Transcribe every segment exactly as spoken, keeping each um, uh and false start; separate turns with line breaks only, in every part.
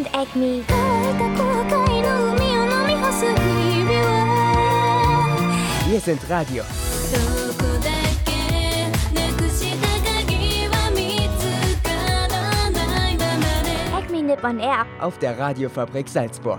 and Acme 乾いた後悔の海を飲み干す日々は
Wir sind Radio.
どこだけなくした鍵は見つからないままで Acme Nippon Air
Auf der Radiofabrik Salzburg.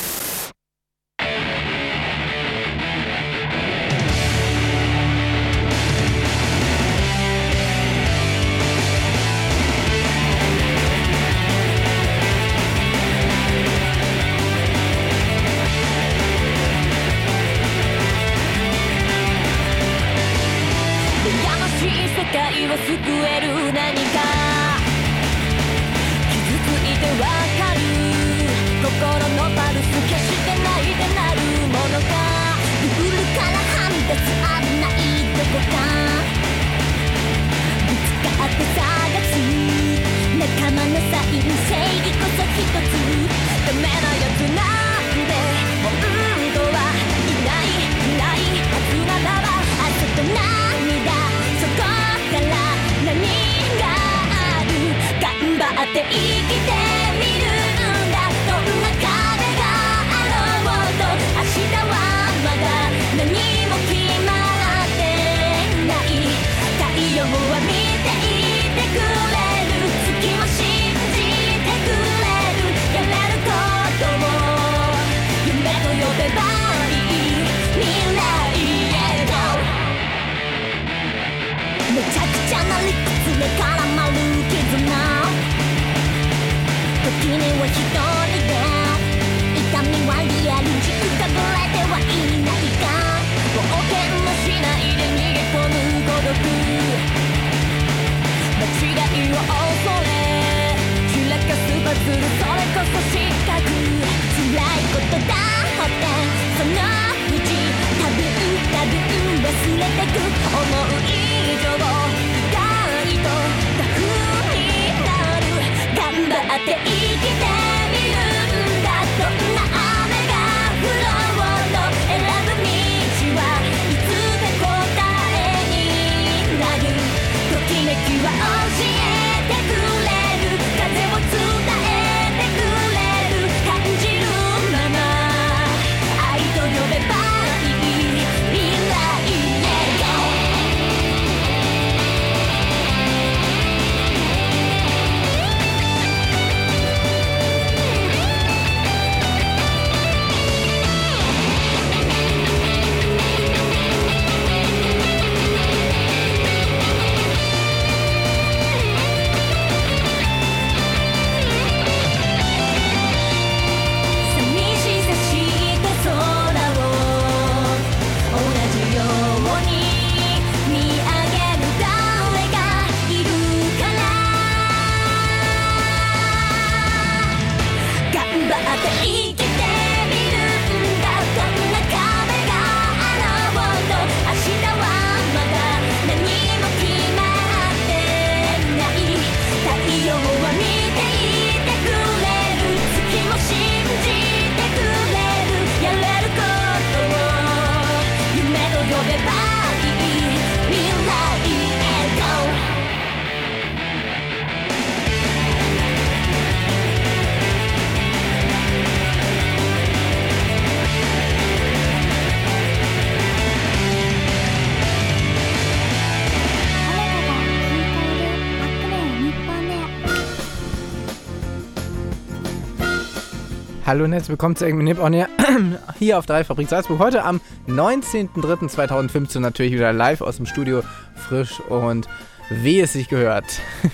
Hallo und herzlich willkommen zu Acme Nippon Air hier auf der Radiofabrik Salzburg. Heute am neunzehnten dritten zweitausendfünfzehn natürlich wieder live aus dem Studio, frisch und wie es sich gehört.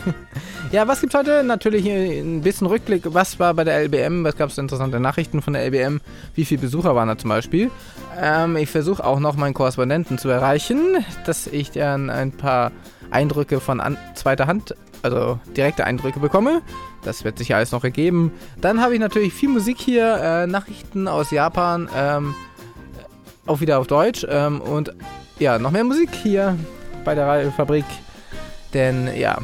Ja, was gibt's heute? Natürlich ein bisschen Rückblick. Was war bei der L B M? Was gab es interessante Nachrichten von der L B M? Wie viele Besucher waren da zum Beispiel? Ähm, ich versuche auch noch meinen Korrespondenten zu erreichen, dass ich dann ein paar Eindrücke von an- zweiter Hand, also direkte Eindrücke bekomme. Das wird sich ja alles noch ergeben. Dann habe ich natürlich viel Musik hier, äh, Nachrichten aus Japan, ähm, auch wieder auf Deutsch. Ähm, und ja, noch mehr Musik hier bei der Radiofabrik. Denn ja,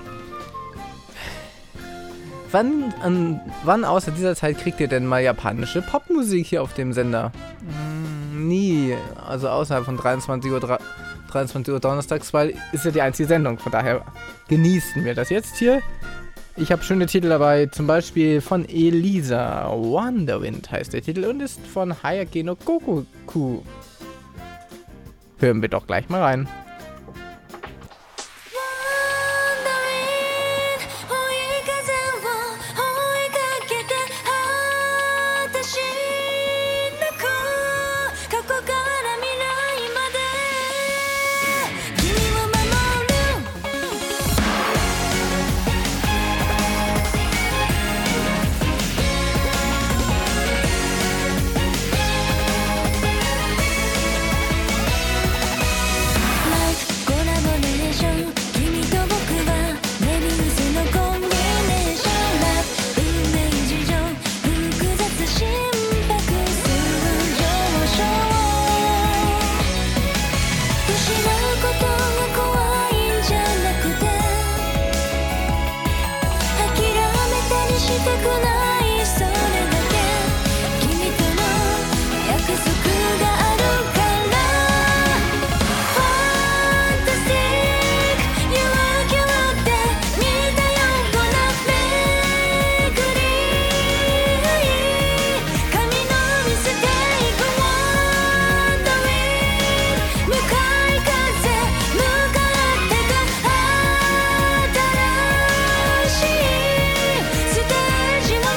wann, an, wann außer dieser Zeit kriegt ihr denn mal japanische Popmusik hier auf dem Sender? Hm, nie. Also außerhalb von dreiundzwanzig Uhr, dreiundzwanzig Uhr donnerstags, weil ist ja die einzige Sendung. Von daher genießen wir das jetzt hier. Ich habe schöne Titel dabei, zum Beispiel von Elisa. Wonderwind heißt der Titel und ist von Hayake no Kokoku. Hören wir doch gleich mal rein.
「ステージも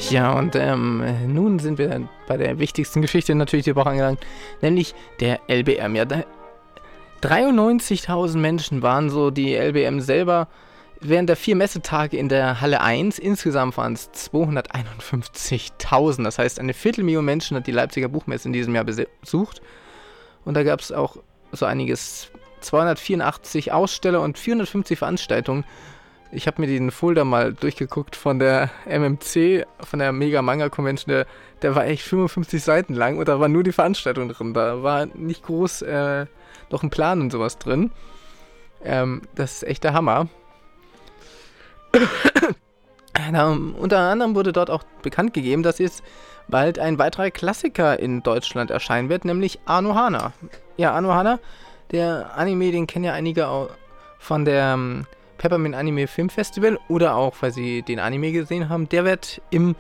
Ja, und ähm, nun sind wir bei der wichtigsten Geschichte natürlich der Woche angelangt, nämlich der L B M. Ja, dreiundneunzigtausend Menschen waren so die L B M selber während der vier Messetage in der Halle eins. Insgesamt waren es zweihunderteinundfünfzigtausend. Das heißt, eine Viertelmillion Menschen hat die Leipziger Buchmesse in diesem Jahr besucht. Und da gab es auch so einiges, zweihundertvierundachtzig Aussteller und vierhundertfünfzig Veranstaltungen. Ich habe mir den Folder mal durchgeguckt von der M M C, von der Mega Manga Convention. Der, der war echt fünfundfünfzig Seiten lang und da war nur die Veranstaltung drin. Da war nicht groß äh, noch ein Plan und sowas drin. Ähm, das ist echt der Hammer. Na, unter anderem wurde dort auch bekannt gegeben, dass jetzt bald ein weiterer Klassiker in Deutschland erscheinen wird, nämlich Anohana. Ja, Anohana, der Anime, den kennen ja einige auch von der um, Peppermint Anime Film Festival oder auch, weil sie den Anime gesehen haben. Der wird im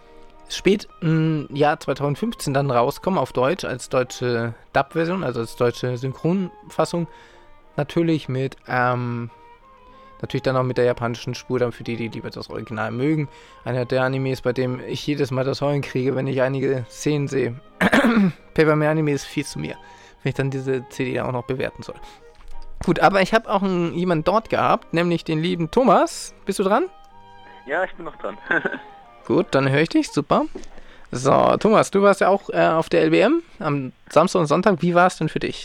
späten Jahr zweitausendfünfzehn dann rauskommen auf Deutsch als deutsche Dub-Version, also als deutsche Synchronfassung. Natürlich mit, ähm, natürlich dann auch mit der japanischen Spur, dann für die, die lieber das Original mögen. Einer der Animes, bei dem ich jedes Mal das Heulen kriege, wenn ich einige Szenen sehe. Peppermint Anime ist viel zu mir, wenn ich dann diese C D auch noch bewerten soll. Gut, aber ich habe auch einen, jemanden dort gehabt, nämlich den lieben Thomas. Bist du dran?
Ja, ich bin noch dran.
Gut, dann höre ich dich, super. So, Thomas, du warst ja auch äh, auf der L B M am Samstag und Sonntag. Wie war es denn für dich?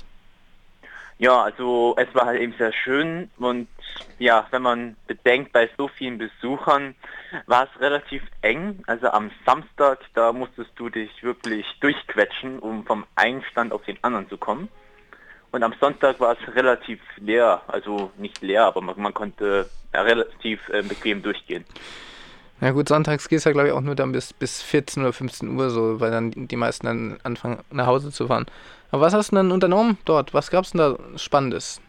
Ja, also es war halt eben sehr schön und ja, wenn man bedenkt, bei so vielen Besuchern war es relativ eng. Also am Samstag, da musstest du dich wirklich durchquetschen, um vom einen Stand auf den anderen zu kommen. Und am Sonntag war es relativ leer, also nicht leer, aber man, man konnte ja, relativ äh, bequem durchgehen.
Ja gut, sonntags geht es ja glaube ich auch nur dann bis, bis vierzehn oder fünfzehn Uhr so, weil dann die meisten dann anfangen nach Hause zu fahren. Aber was hast du denn unternommen dort? Was gab es denn da Spannendes?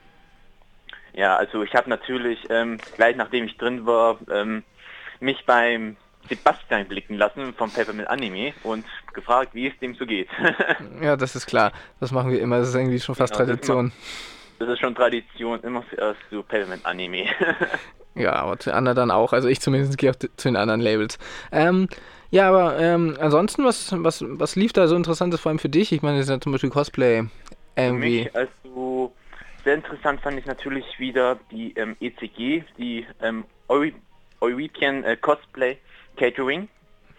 Ja, also ich habe natürlich ähm, gleich nachdem ich drin war, ähm, mich beim Sebastian blicken lassen vom Peppermint Anime und gefragt, wie es dem so geht.
Ja, das ist klar. Das machen wir immer. Das ist irgendwie schon fast genau, Tradition.
Das ist, immer, das ist schon Tradition, immer zuerst zu Peppermint Anime.
Ja, aber zu anderen dann auch. Also ich zumindest gehe auch zu den anderen Labels. Ähm, ja, aber ähm, ansonsten, was, was, was lief da so Interessantes vor allem für dich? Ich meine, das ist ja zum Beispiel Cosplay. Irgendwie.
Für mich, also sehr interessant fand ich natürlich wieder die ähm, E C G, die ähm, European äh, Cosplay Catering.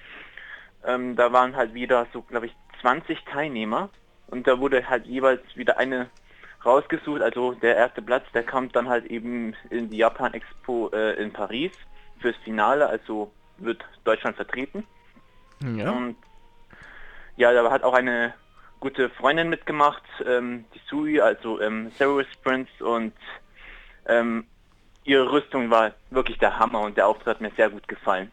Ähm, da waren halt wieder so, glaube ich, zwanzig Teilnehmer und da wurde halt jeweils wieder eine rausgesucht. Also der erste Platz, der kam dann halt eben in die Japan Expo äh, in Paris fürs Finale, also wird Deutschland vertreten.
Ja.
Und ja, da hat auch eine gute Freundin mitgemacht, ähm, die Sui, also ähm, Cerberus Prince, und ähm, ihre Rüstung war wirklich der Hammer und der Auftritt hat mir sehr gut gefallen.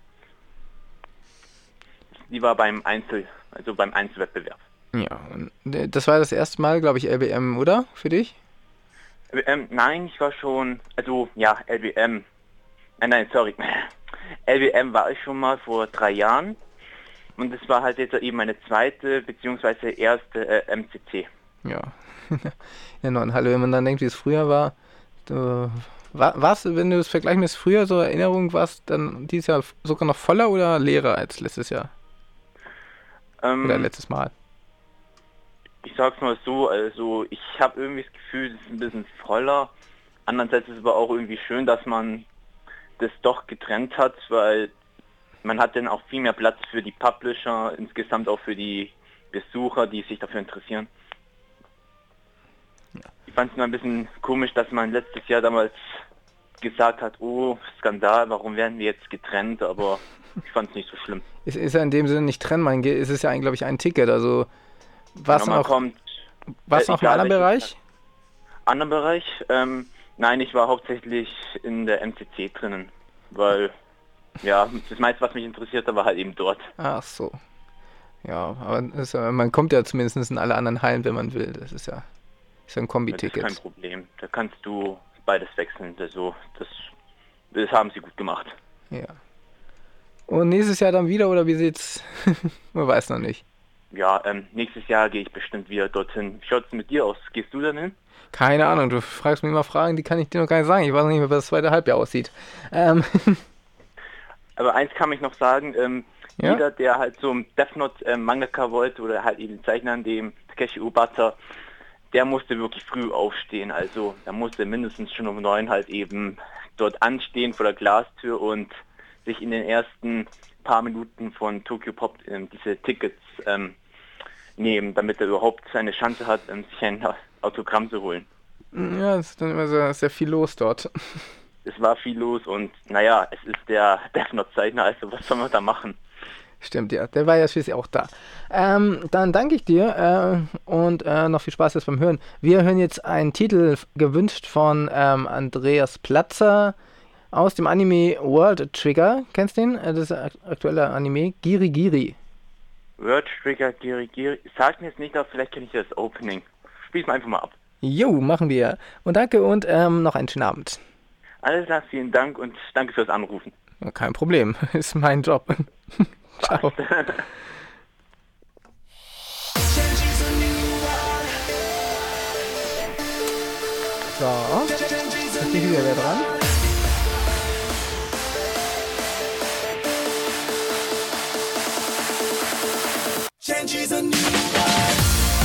Die war beim Einzel, also beim Einzelwettbewerb.
Ja, und das war das erste Mal, glaube ich, L B M, oder? Für dich?
Ähm, nein, ich war schon, also ja, L B M. Nein, nein, sorry. L B M war ich schon mal vor drei Jahren. Und es war halt jetzt eben meine zweite beziehungsweise erste äh, M C C.
Ja. Ja, nein, hallo, wenn man dann denkt, wie es früher war. Du, war warst du, wenn du es vergleichst mit früher, so Erinnerung, warst dann dieses Jahr sogar noch voller oder leerer als letztes Jahr?
Ähm,
oder letztes Mal?
Ich sag's mal so, also ich habe irgendwie das Gefühl, es ist ein bisschen voller. Andererseits ist es aber auch irgendwie schön, dass man das doch getrennt hat, weil man hat dann auch viel mehr Platz für die Publisher, insgesamt auch für die Besucher, die sich dafür interessieren. Ja. Ich fand es nur ein bisschen komisch, dass man letztes Jahr damals gesagt hat, oh, Skandal, warum werden wir jetzt getrennt, aber ich fand es nicht so schlimm. Es
ist ja in dem Sinne nicht trennen, man, es ist ja eigentlich, glaube ich, ein Ticket, also was
genau,
noch,
kommt,
was
äh,
noch im anderen Bereich?
Anderen Bereich? Ähm, nein, ich war hauptsächlich in der M C C drinnen, weil ja, das meiste, was mich interessierte, war halt eben dort.
Ach so. Ja, aber ist, man kommt ja zumindest in alle anderen Hallen, wenn man will. Das ist ja, ist ja ein Kombi-Ticket.
Das ist kein Problem. Da kannst du beides wechseln. Also, das, das haben sie gut gemacht.
Ja. Und nächstes Jahr dann wieder, oder wie sieht's? Man weiß noch nicht.
Ja, ähm, nächstes Jahr gehe ich bestimmt wieder dorthin. Wie schaut es mit dir aus? Gehst du dann hin?
Keine Ahnung, du fragst mich immer Fragen, die kann ich dir noch gar nicht sagen. Ich weiß noch nicht mehr, wie das zweite Halbjahr aussieht. Ähm.
Aber eins kann ich noch sagen, ähm,
Ja?
Jeder, der halt so ein Death Note äh, Mangaka wollte oder halt eben Zeichner, dem Takeshi Obata, der musste wirklich früh aufstehen. Also er musste mindestens schon um neun halt eben dort anstehen vor der Glastür und sich in den ersten paar Minuten von Tokyo Pop ähm, diese Tickets ähm, nehmen, damit er überhaupt seine Chance hat, ähm, sich ein Autogramm zu holen.
Ja, es ist dann immer sehr, sehr viel los dort.
Es war viel los und naja, es ist der Death Note Zeichner, also was soll man da machen?
Stimmt, ja. Der war ja schließlich auch da. Ähm, dann danke ich dir äh, und äh, noch viel Spaß jetzt beim Hören. Wir hören jetzt einen Titel gewünscht von ähm, Andreas Platzer aus dem Anime World Trigger. Kennst du den? Das ist ein aktueller Anime. Giri Giri.
World Trigger, Giri Giri. Sag mir jetzt nicht, aber vielleicht kenne ich das Opening. Spiel's mal einfach mal ab.
Jo, machen wir. Und danke und ähm, noch einen schönen Abend.
Alles klar, vielen Dank und danke fürs Anrufen.
Kein Problem. Ist mein Job. Ciao. So, ist hier wieder wer dran?
Change is a new world.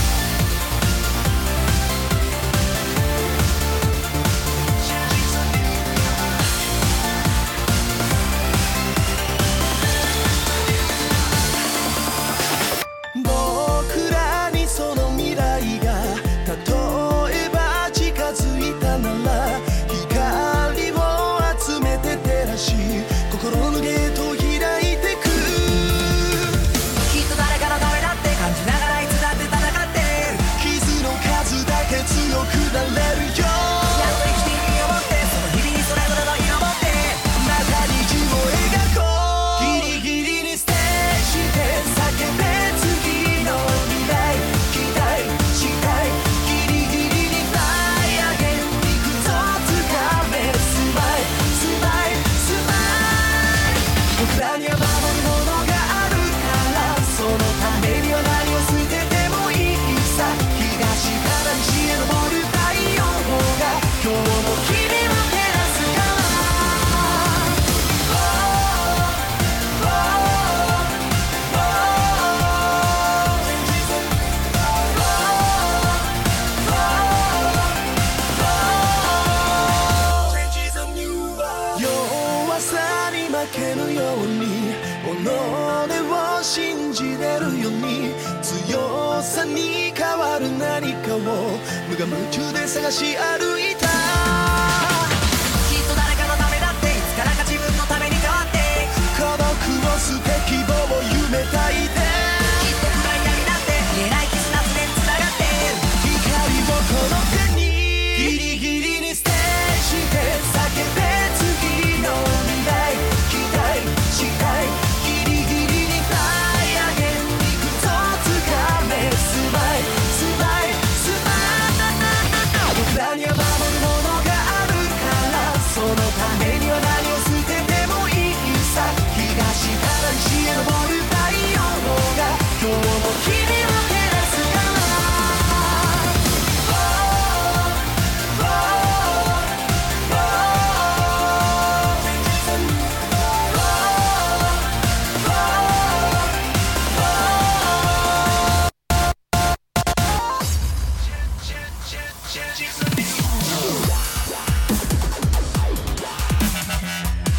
さに変わる何かを無我夢中で探し歩いた。きっと誰かのためだっていつからか自分のために変わって孤独を捨て希望を夢たいてきっと暗い闇だって言えない絆常につながって光をこの手にギリギリにステージで叫べ次の未来期待したいギリギリにフライアゲンいくぞ掴めスマイスマイスマイ僕らには守るものがあるからそのためには何を捨ててもいいさ東から西へ昇る太陽が今日も君を照らすから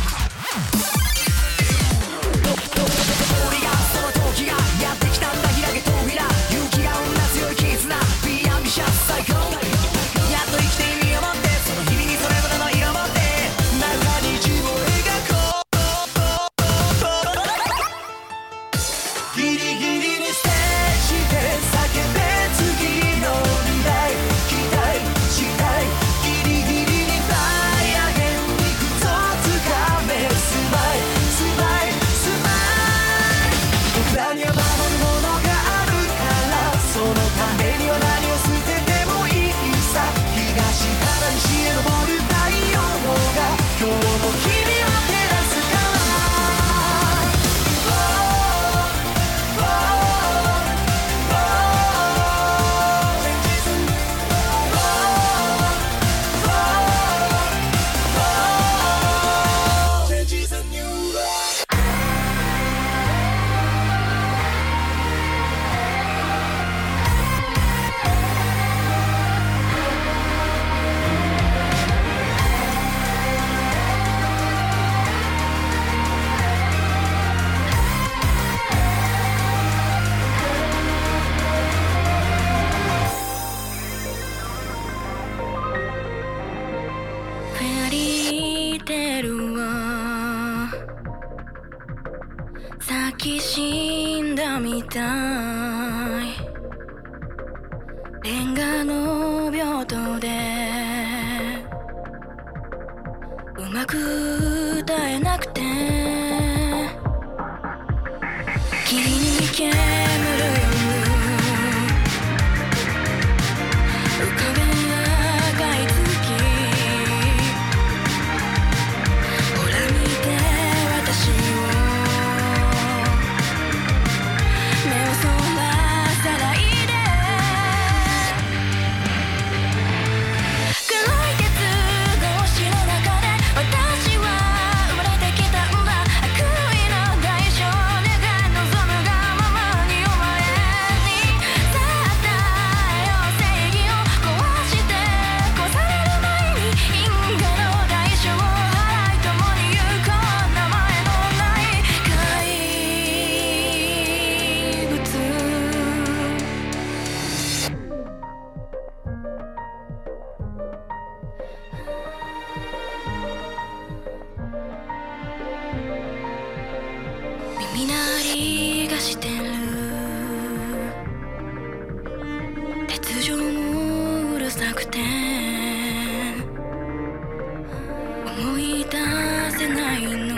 俺がその時がやってきたんだ開
ないレンガの病棟でうまく歌えなくて霧に煙る夜浮かべ赤い月ほら見て私を目をそらさないで黒い鉄格子の中で私は生まれてきたんだ悪意の代償願い望むがままにお前にさあ与えよう正義を壊して壊される前に因果の代償を払い共に行こう名前のない怪物耳鳴りがしてる鉄条もうるさくて思い出せないの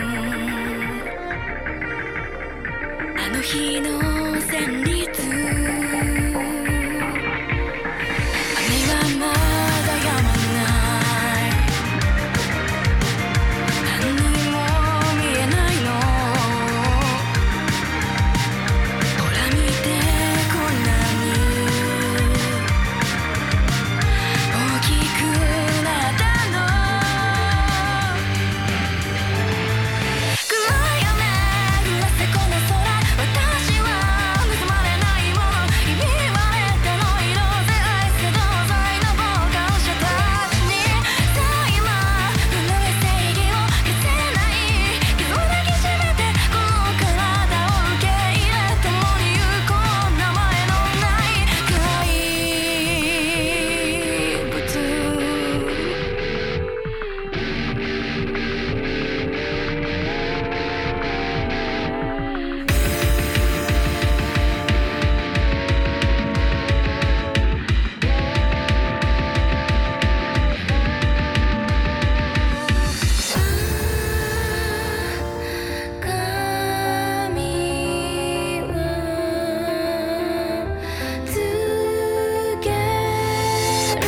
あの日の旋律雨はまだ止まない何にも見えないのほら見てこんなに大きくなったの黒い雨降らせこの空私は盗まれないものひび割れたの色で愛せ同罪の傍観者たちにさあ今震え正義を消せない傷を抱きしめてこの体を受け入れ共に行こう名前のない怪物髪はつける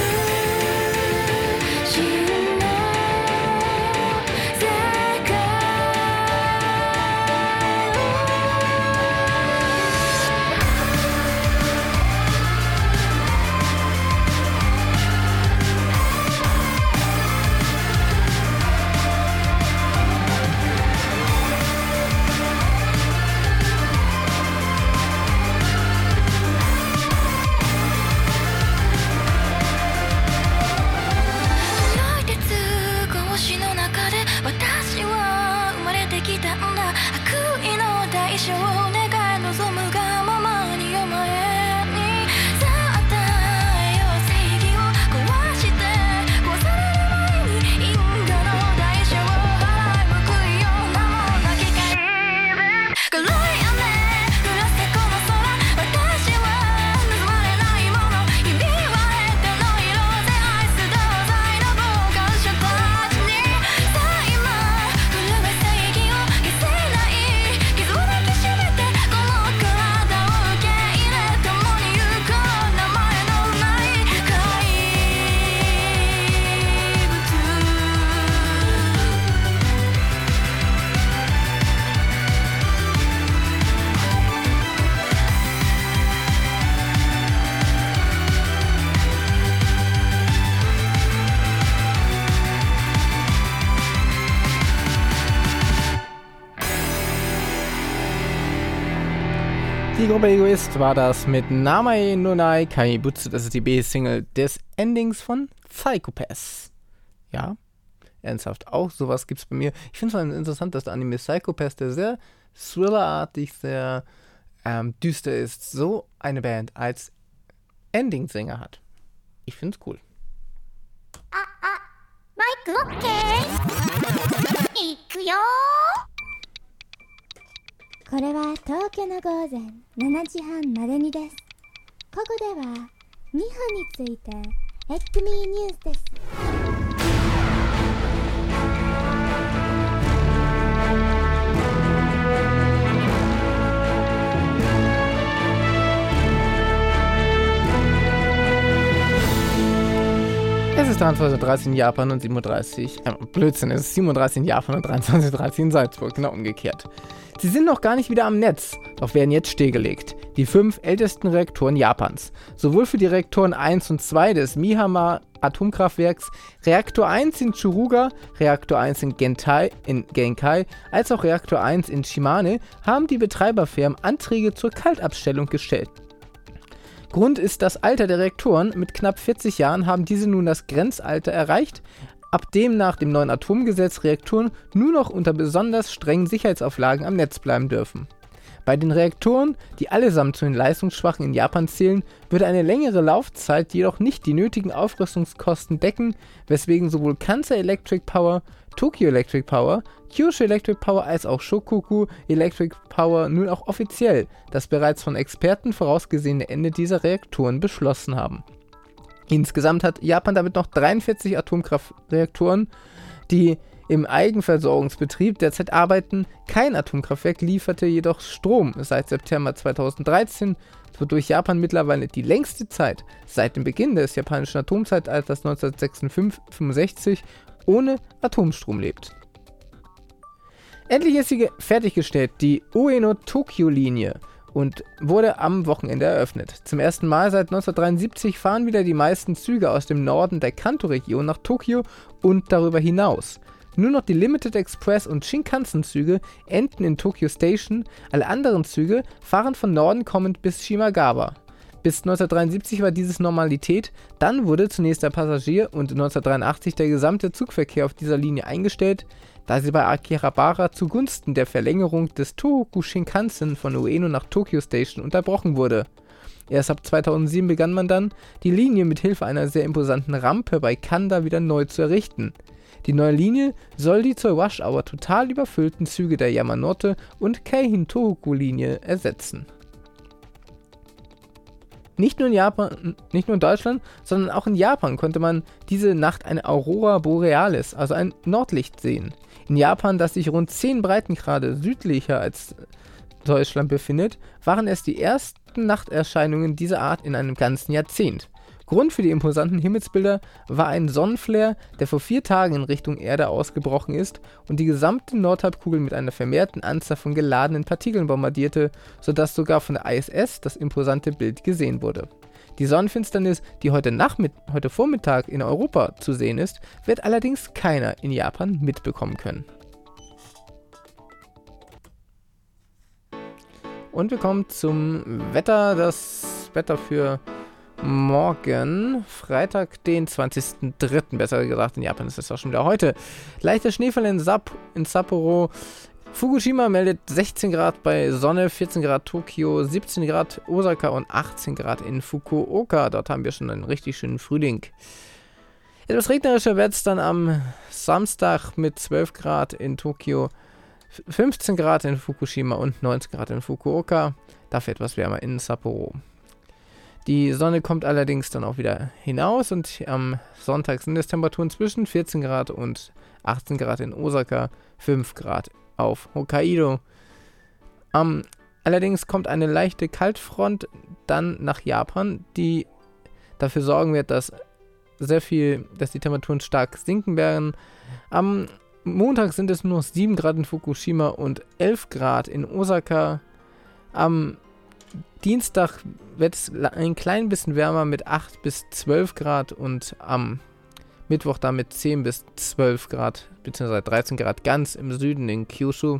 真の世界黒い鉄格子の中で私は生まれてきたんだ悪意の代償を願い望むがままにお前にさあ与えよう正義を壊して壊される前に因果の代償を払い報いよう名もなき怪物黒い雨降らせこの空私は盗まれないものひび割れたの色で愛す同罪の傍観者たちにさあ今震え正義を消せない傷を抱きしめてこの体を受け入れ共に行こう名前のない怪
Die Gruppe Egoist war das mit Namae no Nai Kaibutsu. Das ist die B-Single des Endings von Psycho-Pass. Ja, ernsthaft, auch sowas gibt's bei mir. Ich finde es vor allem interessant, dass der Anime Psycho-Pass, der sehr thrillerartig, sehr ähm, düster ist, so eine Band als Ending-Sänger hat. Ich finde es cool.
マイクオッケーいくよ
これは東京の午前しちじはんまでにです。ここでは日本についてエッグミーニュースです。
Es ist dreiundzwanzig Uhr dreißig in Japan und siebenunddreißig, äh, Blödsinn, es ist siebenunddreißig in Japan und dreiundzwanzig Uhr dreißig in Salzburg, genau umgekehrt. Sie sind noch gar nicht wieder am Netz, doch werden jetzt stillgelegt. Die fünf ältesten Reaktoren Japans. Sowohl für die Reaktoren eins und zwei des Mihama Atomkraftwerks, Reaktor eins in Tsuruga, Reaktor eins in Gentai, in Genkai, als auch Reaktor eins in Shimane haben die Betreiberfirmen Anträge zur Kaltabstellung gestellt. Grund ist das Alter der Reaktoren. Mit knapp vierzig Jahren haben diese nun das Grenzalter erreicht, ab dem nach dem neuen Atomgesetz Reaktoren nur noch unter besonders strengen Sicherheitsauflagen am Netz bleiben dürfen. Bei den Reaktoren, die allesamt zu den leistungsschwachen in Japan zählen, würde eine längere Laufzeit jedoch nicht die nötigen Aufrüstungskosten decken, weswegen sowohl Kansai Electric Power, Tokyo Electric Power, Kyushu Electric Power als auch Shokuku Electric Power nun auch offiziell das bereits von Experten vorausgesehene Ende dieser Reaktoren beschlossen haben. Insgesamt hat Japan damit noch dreiundvierzig Atomkraftreaktoren, die im Eigenversorgungsbetrieb derzeit arbeiten. Kein Atomkraftwerk lieferte jedoch Strom seit September zweitausenddreizehn, wodurch Japan mittlerweile die längste Zeit seit dem Beginn des japanischen Atomzeitalters neunzehnhundertfünfundsechzig ohne Atomstrom lebt. Endlich ist sie fertiggestellt, die Ueno-Tokyo-Linie, und wurde am Wochenende eröffnet. Zum ersten Mal seit neunzehnhundertdreiundsiebzig fahren wieder die meisten Züge aus dem Norden der Kanto-Region nach Tokio und darüber hinaus. Nur noch die Limited Express und Shinkansen-Züge enden in Tokyo Station, alle anderen Züge fahren von Norden kommend bis Shimagawa. Bis neunzehnhundertdreiundsiebzig war dieses Normalität, dann wurde zunächst der Passagier- und neunzehnhundertdreiundachtzig der gesamte Zugverkehr auf dieser Linie eingestellt, da sie bei Akihabara zugunsten der Verlängerung des Tohoku Shinkansen von Ueno nach Tokyo Station unterbrochen wurde. Erst ab zweitausendsieben begann man dann, die Linie mit Hilfe einer sehr imposanten Rampe bei Kanda wieder neu zu errichten. Die neue Linie soll die zur Rush Hour total überfüllten Züge der Yamanote und Keihin Tohoku Linie ersetzen. Nicht nur in Japan, nicht nur in Deutschland, sondern auch in Japan konnte man diese Nacht eine Aurora Borealis, also ein Nordlicht, sehen. In Japan, das sich rund zehn Breitengrade südlicher als Deutschland befindet, waren es die ersten Nachterscheinungen dieser Art in einem ganzen Jahrzehnt. Grund für die imposanten Himmelsbilder war ein Sonnenflare, der vor vier Tagen in Richtung Erde ausgebrochen ist und die gesamte Nordhalbkugel mit einer vermehrten Anzahl von geladenen Partikeln bombardierte, sodass sogar von der I S S das imposante Bild gesehen wurde. Die Sonnenfinsternis, die heute, Nachmitt- heute Vormittag in Europa zu sehen ist, wird allerdings keiner in Japan mitbekommen können. Und wir kommen zum Wetter. Das Wetter für morgen, Freitag, den zwanzigsten dritten Besser gesagt, in Japan ist es auch schon wieder heute. Leichter Schneefall in, Sap- in Sapporo. Fukushima meldet sechzehn Grad bei Sonne, vierzehn Grad Tokio, siebzehn Grad Osaka und achtzehn Grad in Fukuoka. Dort haben wir schon einen richtig schönen Frühling. Etwas regnerischer wird es dann am Samstag mit zwölf Grad in Tokio, fünfzehn Grad in Fukushima und neunzehn Grad in Fukuoka. Dafür etwas wärmer in Sapporo. Die Sonne kommt allerdings dann auch wieder hinaus und am Sonntag sind es Temperaturen zwischen vierzehn Grad und achtzehn Grad in Osaka, fünf Grad auf Hokkaido. Um, allerdings kommt eine leichte Kaltfront dann nach Japan, die dafür sorgen wird, dass sehr viel, dass die Temperaturen stark sinken werden. Am Montag sind es nur noch sieben Grad in Fukushima und elf Grad in Osaka. Am Dienstag wird es ein klein bisschen wärmer mit acht bis zwölf Grad und am Mittwoch dann mit zehn bis zwölf Grad bzw. dreizehn Grad ganz im Süden in Kyushu.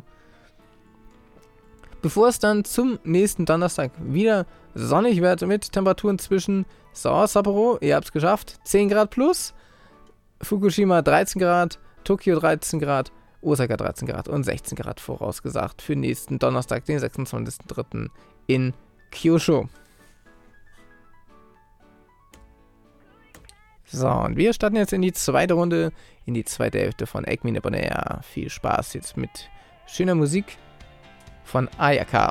Bevor es dann zum nächsten Donnerstag wieder sonnig wird mit Temperaturen zwischen so, Sapporo, ihr habt es geschafft, zehn Grad plus, Fukushima dreizehn Grad, Tokio dreizehn Grad, Osaka dreizehn Grad und sechzehn Grad vorausgesagt für nächsten Donnerstag, den sechsundzwanzigsten dritten in Kyushu. So, und wir starten jetzt in die zweite Runde, in die zweite Hälfte von Eggman On Air. Viel Spaß jetzt mit schöner Musik von Ayaka.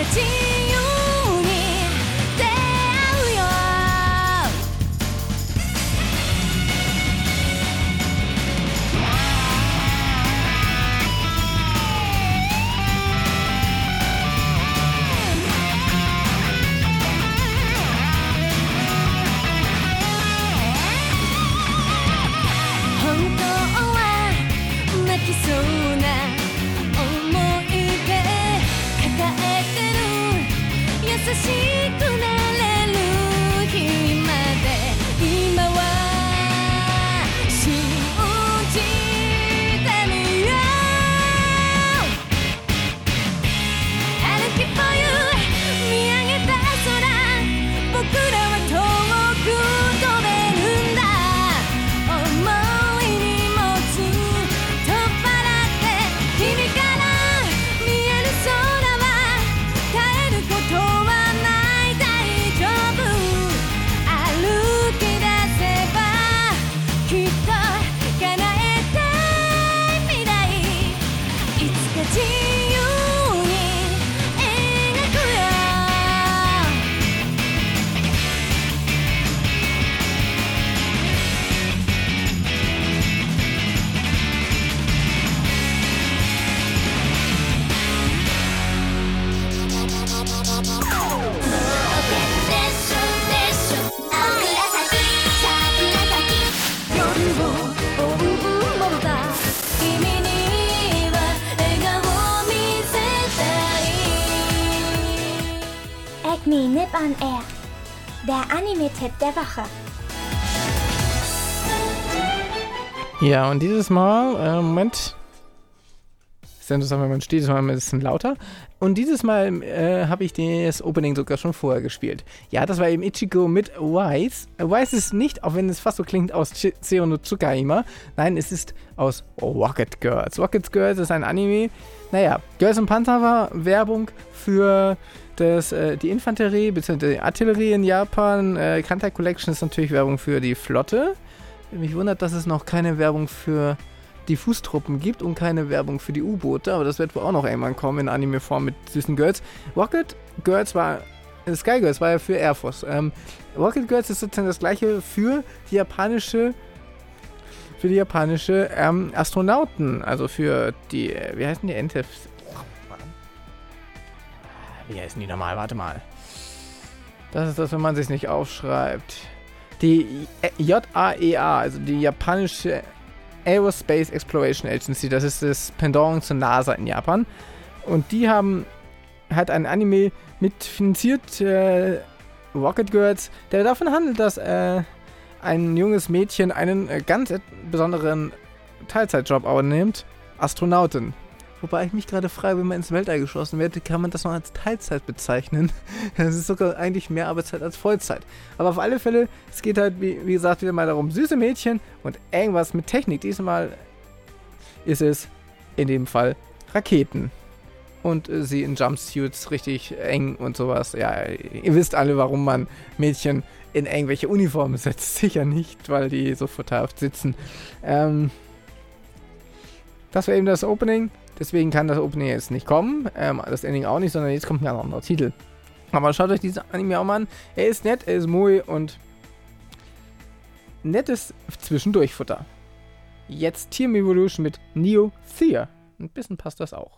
自由に出会うよ本当は泣きそうな思い出抱えてる優しくなれる日まで今は信じてみよう歩き冬見上げた空僕らは遠く飛べるんだ思いに持つ取っ払って君から見える空は耐えることはない大丈夫歩き出せばきっと叶えたい未来いつか自由に描くよ夜を追うものだ君には笑顔見せたい
Acme Nip on Air, der Anime-Tipp der Woche.
Ja, und dieses Mal, äh, Moment. Ist ja interessant, wenn man steht, ist man ein bisschen lauter. Und dieses Mal äh, habe ich das Opening sogar schon vorher gespielt. Ja, das war eben Ichigo mit Wise. Äh, Wise ist nicht, auch wenn es fast so klingt, aus Seo no Tsukaima. Nein, es ist aus Rocket Girls. Rocket Girls ist ein Anime. Naja, Girls und Panzer war Werbung für das, äh, die Infanterie bzw. die Artillerie in Japan. Äh, Kantai Collection ist natürlich Werbung für die Flotte. Mich wundert, dass es noch keine Werbung für die Fußtruppen gibt und keine Werbung für die U-Boote, aber das wird wohl auch noch irgendwann kommen in Anime-Form mit süßen Girls. Rocket Girls war, äh, Sky Girls war ja für Air Force. Ähm, Rocket Girls ist sozusagen das gleiche für die japanische, für die japanische ähm, Astronauten, also für die, äh, wie heißen die Ente? Wie heißen die nochmal? Warte mal. Das ist das, wenn man sich nicht aufschreibt. Die J A E A, also die japanische Aerospace Exploration Agency, das ist das Pendant zur NASA in Japan. Und die haben hat ein Anime mitfinanziert, äh, Rocket Girls, der davon handelt, dass äh, ein junges Mädchen einen äh, ganz besonderen Teilzeitjob annimmt, Astronautin. Wobei ich mich gerade frage, wenn man ins Weltall geschossen wird, kann man das noch als Teilzeit bezeichnen. Das ist sogar eigentlich mehr Arbeitszeit als Vollzeit. Aber auf alle Fälle, es geht halt, wie, wie gesagt, wieder mal darum, süße Mädchen und irgendwas mit Technik. Diesmal ist es in dem Fall Raketen. Und äh, sie in Jumpsuits richtig eng und sowas. Ja, ihr wisst alle, warum man Mädchen in irgendwelche Uniformen setzt. Sicher nicht, weil die so vorteilhaft sitzen. Ähm, das war eben das Opening. Deswegen kann das Opening jetzt nicht kommen, ähm, das Ending auch nicht, sondern jetzt kommt ein anderer Titel. Aber schaut euch diesen Anime auch mal an. Er ist nett, er ist mooi und nettes Zwischendurchfutter. Jetzt Team Evolution mit Neo Thea. Ein bisschen passt das auch.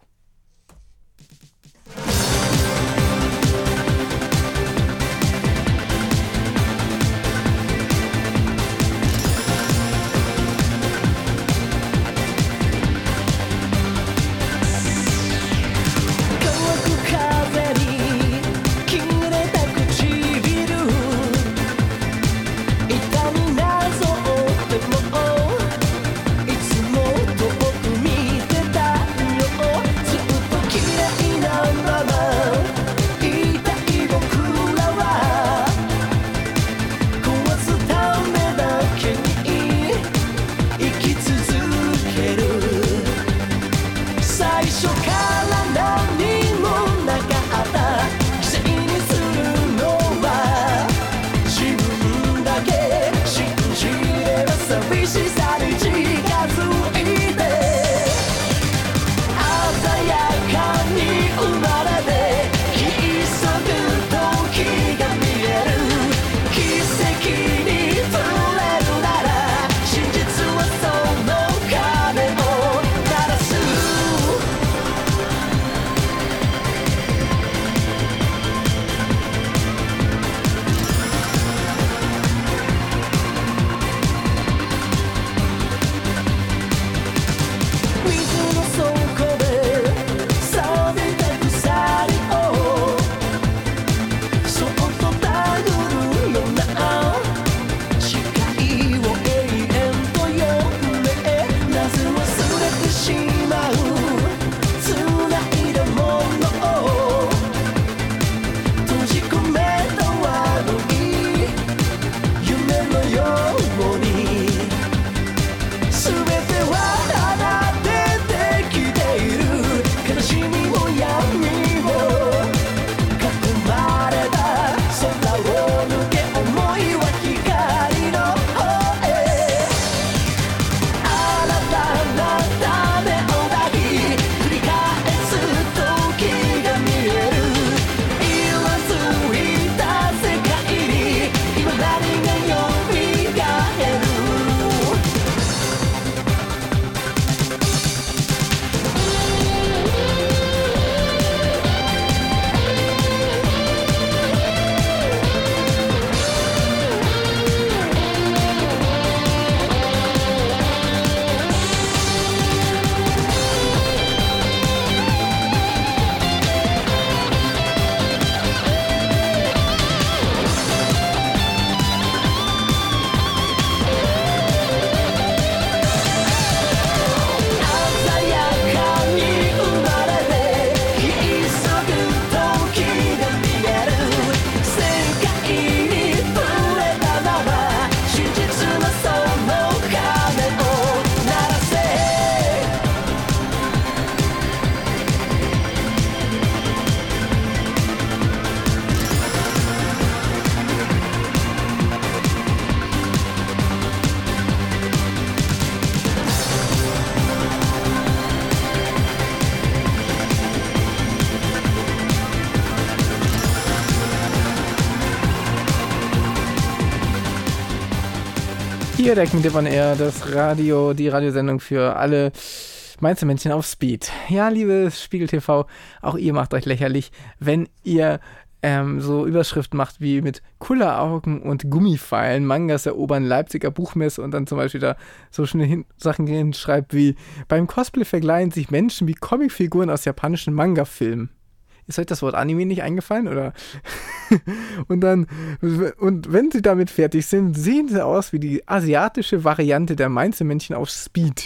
Hier, Deck mit Dip on Air, das Radio, die Radiosendung für alle Mainzer Männchen auf Speed. Ja, liebes Spiegel T V, auch ihr macht euch lächerlich, wenn ihr ähm, so Überschriften macht wie mit Kulleraugen und Gummipfeilen, Mangas erobern Leipziger Buchmesse und dann zum Beispiel da so schöne Hin- Sachen hinschreibt wie beim Cosplay vergleichen sich Menschen wie Comicfiguren aus japanischen Manga-Filmen. Ist euch das Wort Anime nicht eingefallen, oder? und dann, und wenn sie damit fertig sind, sehen sie aus wie die asiatische Variante der Mainzer Männchen auf Speed.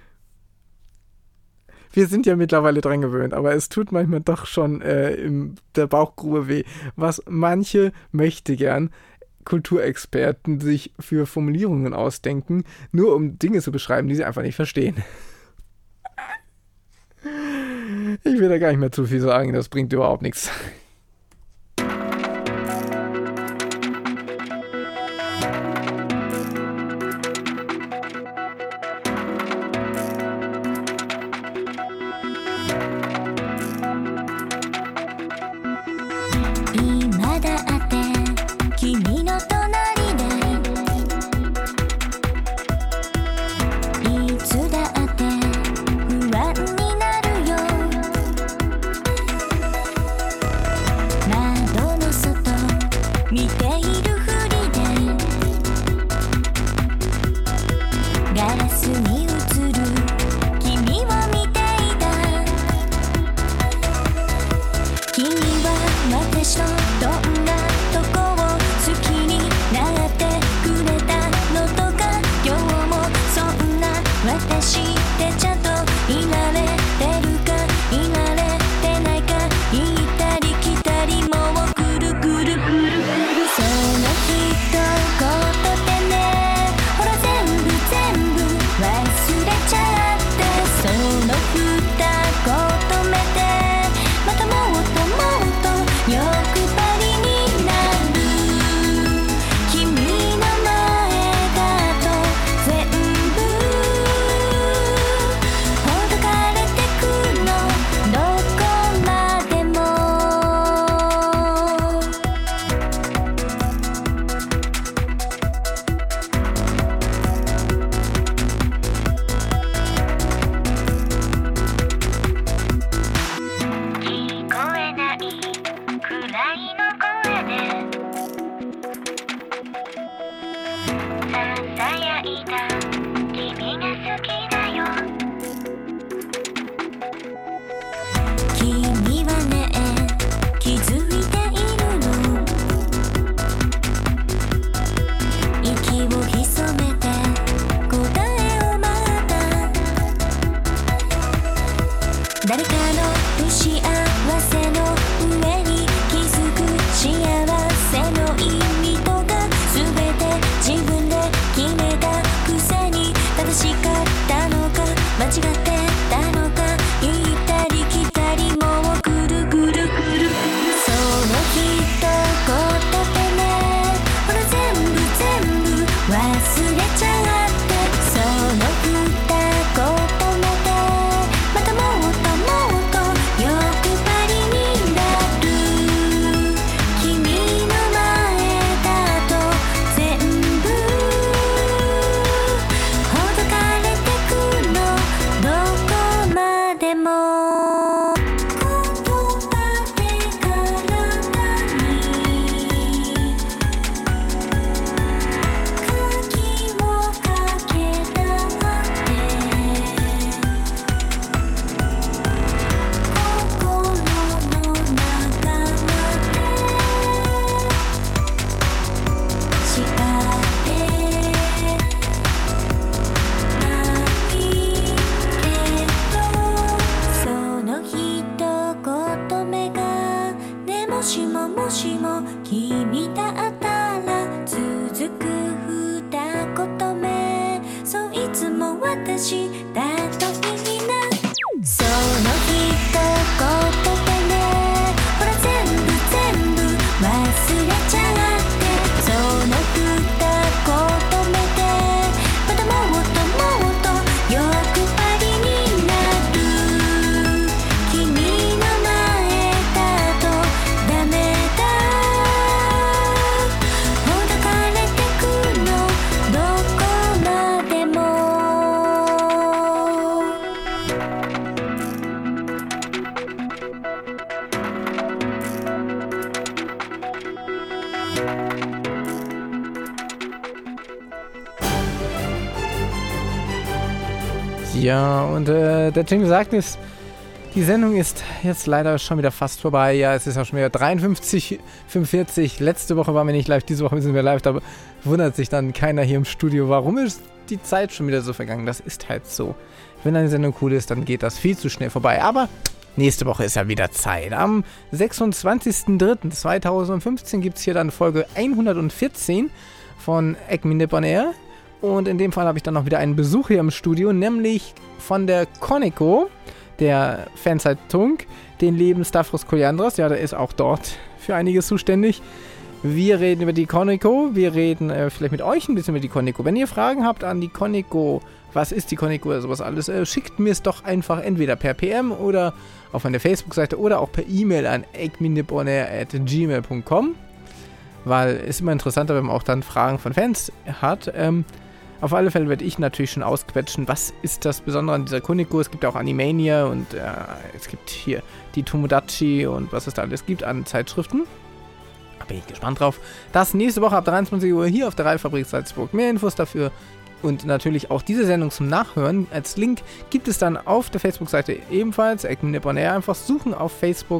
Wir sind ja mittlerweile dran gewöhnt, aber es tut manchmal doch schon äh, in der Bauchgrube weh, was manche Mächtigern Kulturexperten sich für Formulierungen ausdenken, nur um Dinge zu beschreiben, die sie einfach nicht verstehen. Ich will da gar nicht mehr zu viel sagen, das bringt überhaupt nichts. Ja, und äh, der Jingle sagt es, die Sendung ist jetzt leider schon wieder fast vorbei. Ja, es ist auch schon wieder dreiundfünfzig, fünfundvierzig. Letzte Woche waren wir nicht live, diese Woche sind wir live. Da wundert sich dann keiner hier im Studio, warum ist die Zeit schon wieder so vergangen. Das ist halt so. Wenn eine Sendung cool ist, dann geht das viel zu schnell vorbei. Aber nächste Woche ist ja wieder Zeit. Am sechsundzwanzigsten dritten zweitausendfünfzehn gibt es hier dann Folge hundertvierzehn von Ekmi Nippon Air. Und in dem Fall habe ich dann noch wieder einen Besuch hier im Studio, nämlich von der Koniko, der Fanzeitung, den lieben Stavros Koliandros. Ja, der ist auch dort für einiges zuständig. Wir reden über die Koniko, wir reden äh, vielleicht mit euch ein bisschen über die Koniko. Wenn ihr Fragen habt an die Koniko, was ist die Koniko oder sowas alles, äh, schickt mir es doch einfach entweder per P M oder auf meine Facebook-Seite oder auch per E-Mail an ekminipponair at gmail punkt com, weil es immer interessanter, wenn man auch dann Fragen von Fans hat. Ähm, Auf alle Fälle werde ich natürlich schon ausquetschen, was ist das Besondere an dieser Koniko. Es gibt auch Animania und äh, es gibt hier die Tomodachi und was es da alles gibt an Zeitschriften. Da bin ich gespannt drauf. Das nächste Woche ab dreiundzwanzig Uhr hier auf der Reifabrik Salzburg. Mehr Infos dafür und natürlich auch diese Sendung zum Nachhören als Link gibt es dann auf der Facebook-Seite ebenfalls. Ekmi Nippon Air, einfach suchen auf Facebook.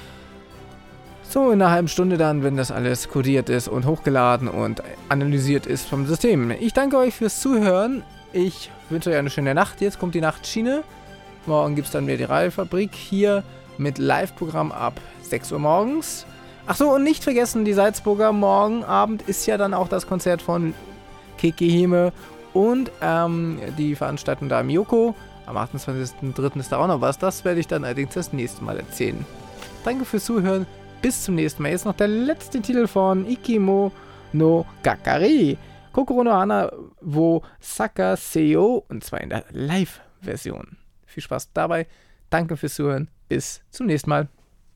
So, in einer halben Stunde dann, wenn das alles kodiert ist und hochgeladen und analysiert ist vom System. Ich danke euch fürs Zuhören. Ich wünsche euch eine schöne Nacht. Jetzt kommt die Nachtschiene. Morgen gibt es dann wieder die Reifabrik hier mit Live-Programm ab sechs Uhr morgens. Achso, und nicht vergessen, die Salzburger morgen Abend ist ja dann auch das Konzert von Kekihime und ähm, die Veranstaltung da im Yoko. Am achtundzwanzigsten dritten ist da auch noch was. Das werde ich dann allerdings das nächste Mal erzählen. Danke fürs Zuhören. Bis zum nächsten Mal. Jetzt noch der letzte Titel von Ikimo no Gakari. Kokoro no Hana wo Saka Seo. Und zwar in der Live-Version. Viel Spaß dabei. Danke fürs Zuhören. Bis zum nächsten Mal.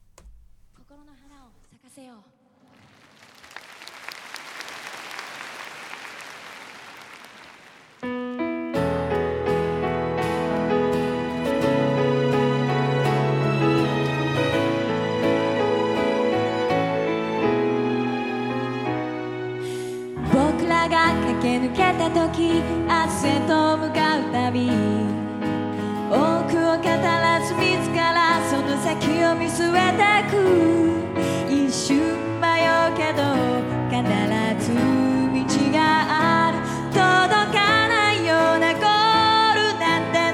駆け抜けた時明日へと向かう旅多くを語らず自らその先を見据えてく一瞬迷うけど必ず道がある届かないようなゴールなんて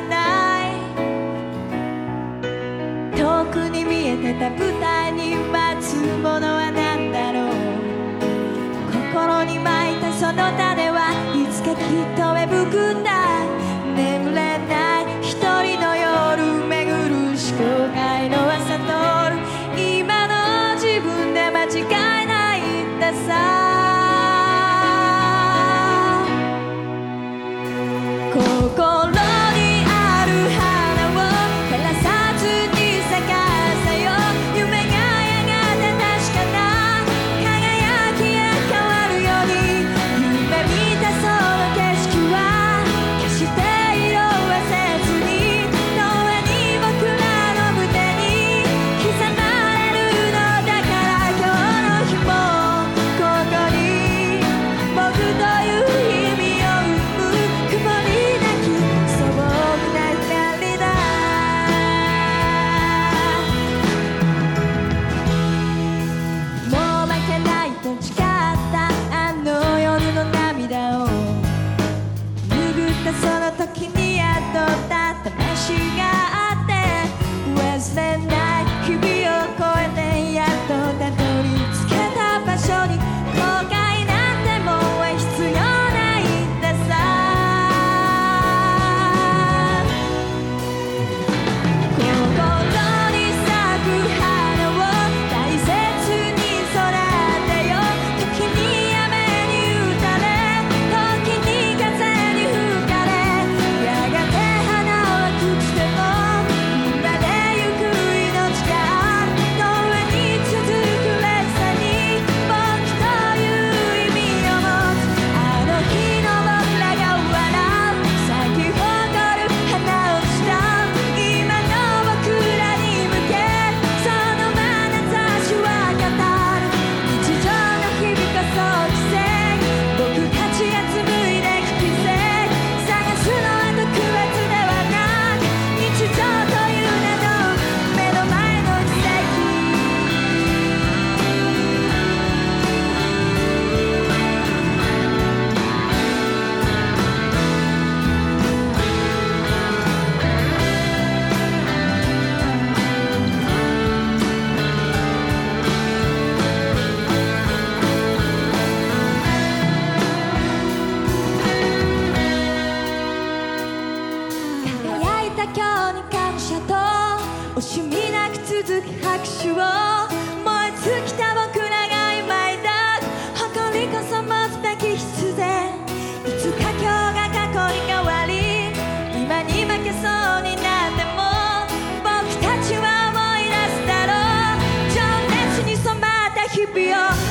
ない遠くに見えてた舞台に待つものは何だろう心に巻いたその種はいつかきっと芽吹くんだ眠れない一人の夜巡る思考外の朝通る今の自分で間違いないんださ心にある花を枯らさずに咲かせよ夢がやがて確かな輝きへ変わるように夢見たその景色は決して色褪せずに永遠に僕らの胸に刻まれるのだから今日の日もここに
Utopia.